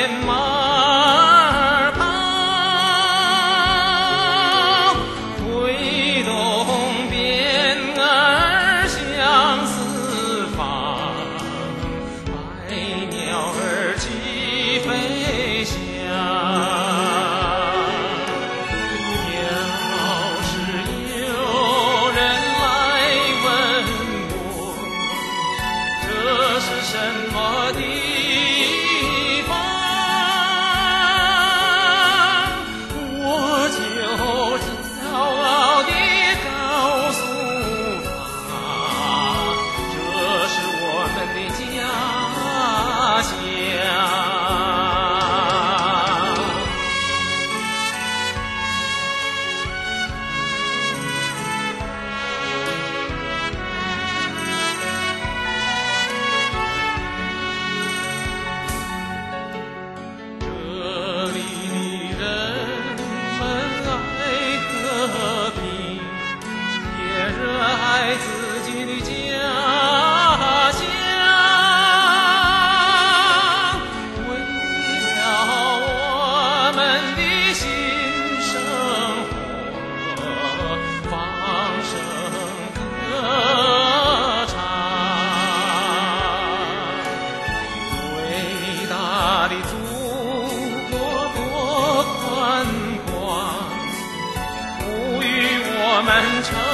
马儿跑，挥动鞭儿向四方，百鸟儿齐飞翔。要是有人来问我，这是什么地方，我就骄傲地告诉他，这是我们的家乡。这里的人们爱和平，也热爱自己的家乡。为了我们的新生活，放声歌唱。伟大的祖国多宽广，赋予我们成